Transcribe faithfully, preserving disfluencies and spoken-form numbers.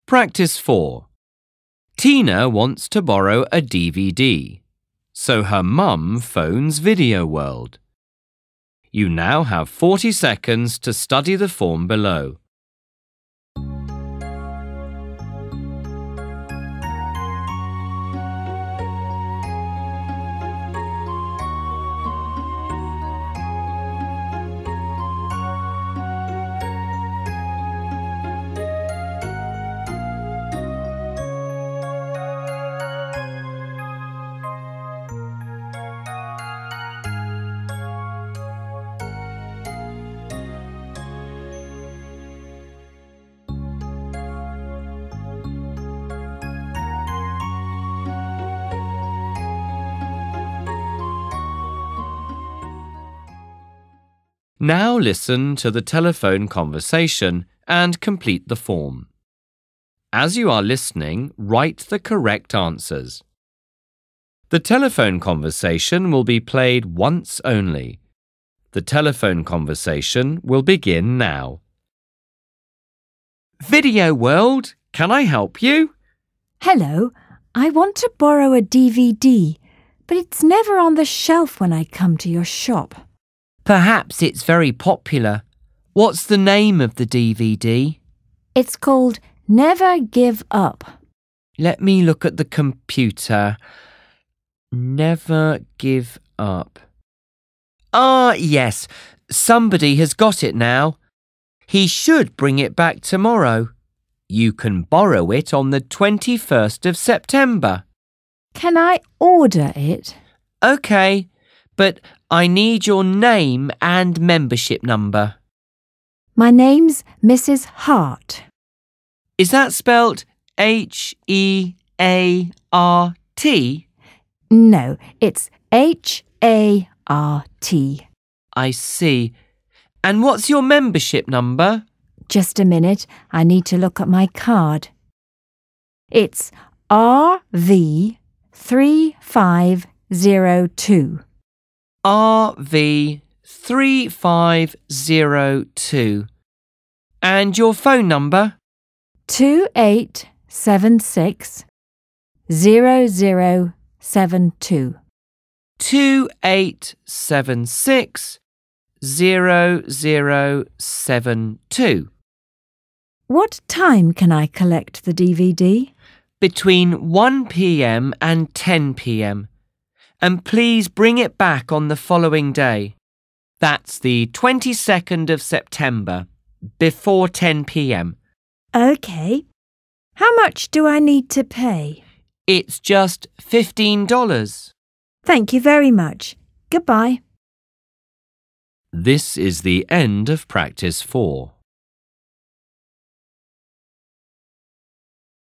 Practice four. Tina wants to borrow a D V D, so her mum phones Video World. You now have forty seconds to study the form below. Now listen to the telephone conversation and complete the form. As you are listening, write the correct answers. The telephone conversation will be played once only. The telephone conversation will begin now. Video World, can I help you? Hello, I want to borrow a D V D, but it's never on the shelf when I come to your shop. Perhaps it's very popular. What's the name of the D V D? It's called Never Give Up. Let me look at the computer. Never Give Up. Ah, yes. Somebody has got it now. He should bring it back tomorrow. You can borrow it on the twenty-first of September. Can I order it? OK, but I need your name and membership number. My name's Missus Hart. Is that spelt H E A R T? No, it's H A R T. I see. And what's your membership number? Just a minute, I need to look at my card. It's R V three five zero two. R V three five zero two. And your phone number? two eight seven six zero zero seven two. two eight seven six zero zero seven two. What time can I collect the D V D? Between one p m and ten p m. And please bring it back on the following day. That's the twenty-second of September, before ten p m. OK. How much do I need to pay? It's just fifteen dollars. Thank you very much. Goodbye. This is the end of practice four.